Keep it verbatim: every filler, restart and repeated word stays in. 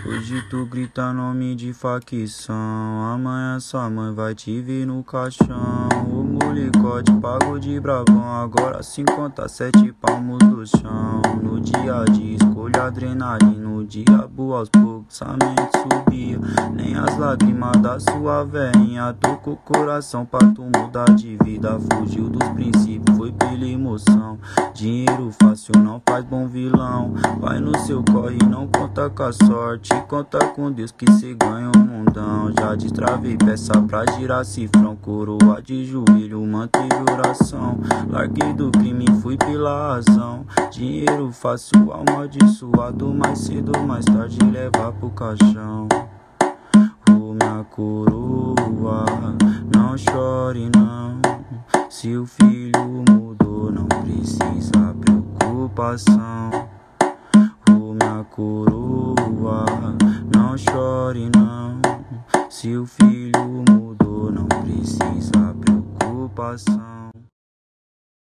Hoje tu grita nome de facção, amanhã sua mãe vai te ver no caixão. O molecote pago de bravão, agora se conta sete palmos do chão. No dia a dia escolho adrenalina, no diabo aos poucos a mente subia. Nem as lágrimas da sua velhinha tocou o coração pra tu mudar de vida. Fugiu dos princípios, foi pela emoção. Dinheiro fácil não faz bom vilão. Vai no seu corre, não conta com a sorte, conta com Deus que cê ganha um mundão. Já destravei peça pra girar cifrão, coroa de joelho, manteve oração. Larguei do crime, fui pela razão. Dinheiro fácil, amaldiçoado, mais cedo ou mais tarde levar pro caixão. Ô minha coroa, não chore não, se o filho mudou não precisa preocupação. Ô minha coroa, não chore não, se o filho mudou não precisa preocupação.